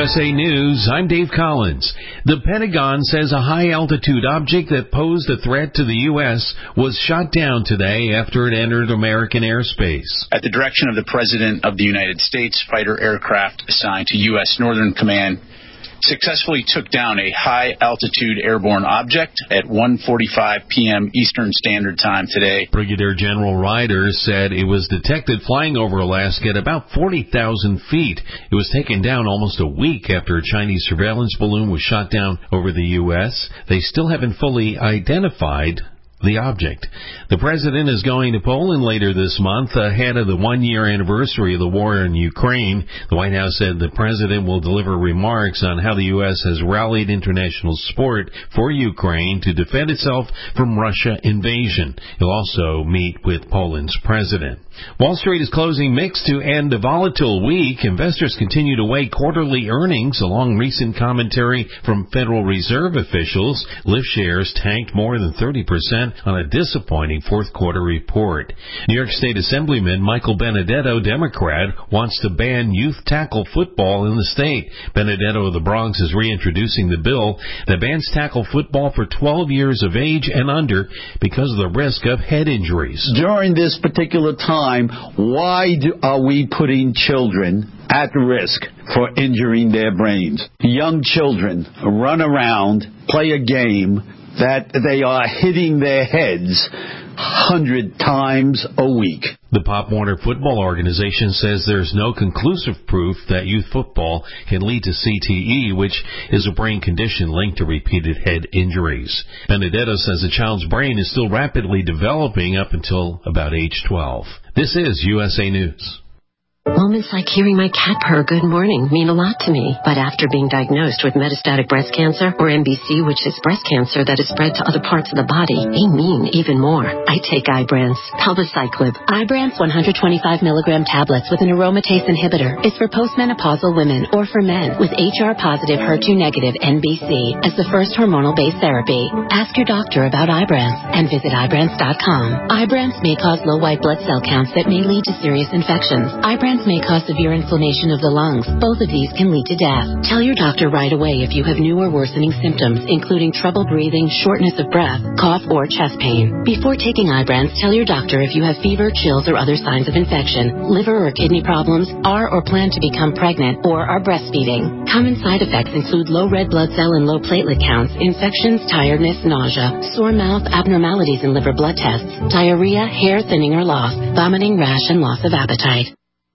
USA News, I'm Dave Collins. The Pentagon says a high-altitude object that posed a threat to the U.S. was shot down today after it entered American airspace. At the direction of the President of the United States, fighter aircraft assigned to U.S. Northern Command successfully took down a high-altitude airborne object at 1:45 p.m. Eastern Standard Time today. Brigadier General Ryder said it was detected flying over Alaska at about 40,000 feet. It was taken down almost a week after a Chinese surveillance balloon was shot down over the U.S. They still haven't fully identified the object. The president is going to Poland later this month ahead of the one-year anniversary of the war in Ukraine. The White House said the president will deliver remarks on how the U.S. has rallied international support for Ukraine to defend itself from Russia invasion. He'll also meet with Poland's president. Wall Street is closing mixed to end a volatile week. Investors continue to weigh quarterly earnings along recent commentary from Federal Reserve officials. Lyft shares tanked more than 30% on a disappointing fourth quarter report. New York State Assemblyman Michael Benedetto, Democrat, wants to ban youth tackle football in the state. Benedetto of the Bronx is reintroducing the bill that bans tackle football for 12 years of age and under because of the risk of head injuries. During this particular time, why are we putting children at risk for injuring their brains? Young children run around, play a game that they are hitting their heads 100 times a week. The Pop Warner Football Organization says there's no conclusive proof that youth football can lead to CTE, which is a brain condition linked to repeated head injuries. Benedetto says a child's brain is still rapidly developing up until about age 12. This is USA News. Moments like hearing my cat purr good morning mean a lot to me. But after being diagnosed with metastatic breast cancer, or MBC, which is breast cancer that is spread to other parts of the body, they mean even more. I take Ibrance, Palbociclib. Ibrance 125 milligram tablets with an aromatase inhibitor is for postmenopausal women or for men with HR-positive, HER2-negative MBC as the first hormonal-based therapy. Ask your doctor about Ibrance and visit Ibrance.com. Ibrance may cause low white blood cell counts that may lead to serious infections. Ibrance may cause severe inflammation of the lungs. Both of these can lead to death. Tell your doctor right away if you have new or worsening symptoms, including trouble breathing, shortness of breath, cough, or chest pain. Before taking Ibrance, tell your doctor if you have fever, chills, or other signs of infection, liver or kidney problems, are or plan to become pregnant, or are breastfeeding. Common side effects include low red blood cell and low platelet counts, infections, tiredness, nausea, sore mouth, abnormalities in liver blood tests, diarrhea, hair thinning or loss, vomiting, rash, and loss of appetite.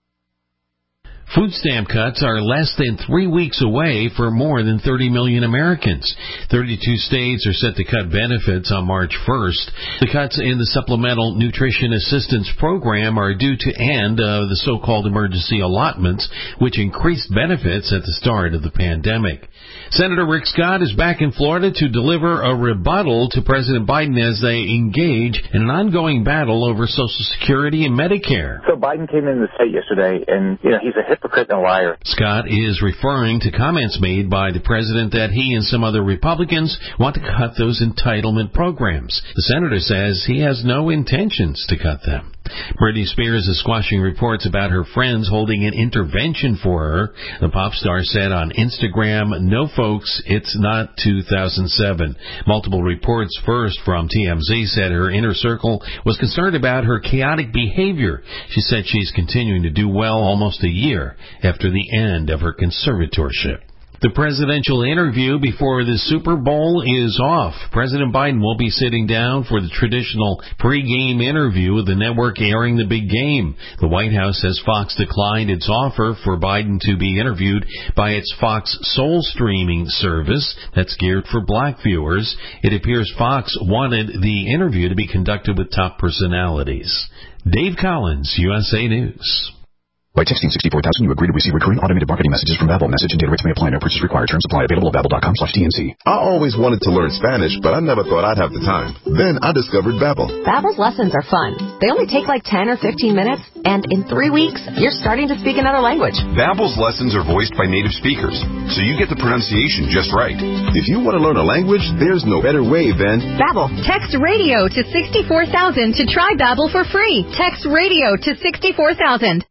Food stamp cuts are less than 3 weeks away for more than 30 million Americans. 32 states are set to cut benefits on March 1st. The cuts in the Supplemental Nutrition Assistance Program are due to end the so-called emergency allotments, which increased benefits at the start of the pandemic. Senator Rick Scott is back in Florida to deliver a rebuttal to President Biden as they engage in an ongoing battle over Social Security and Medicare. So Biden came into the state yesterday, and he's a hypocrite and a liar. Scott is referring to comments made by the president that he and some other Republicans want to cut those entitlement programs. The senator says he has no intentions to cut them. Britney Spears is squashing reports about her friends holding an intervention for her. The pop star said on Instagram, "No, folks, it's not 2007. Multiple reports, first from TMZ, said her inner circle was concerned about her chaotic behavior. She said she's continuing to do well almost a year after the end of her conservatorship. The presidential interview before the Super Bowl is off. President Biden will be sitting down for the traditional pregame interview with the network airing the big game. The White House says Fox declined its offer for Biden to be interviewed by its Fox Soul streaming service that's geared for black viewers. It appears Fox wanted the interview to be conducted with top personalities. Dave Collins, USA News. By texting 64,000, you agree to receive recurring automated marketing messages from Babbel. Message and data rates may apply. No purchase required. Terms apply. Available at Babbel.com/TNC. I always wanted to learn Spanish, but I never thought I'd have the time. Then I discovered Babbel. Babbel's lessons are fun. They only take like 10 or 15 minutes, and in 3 weeks, you're starting to speak another language. Babbel's lessons are voiced by native speakers, so you get the pronunciation just right. If you want to learn a language, there's no better way than Babbel. Text radio to 64,000 to try Babbel for free. Text radio to 64,000.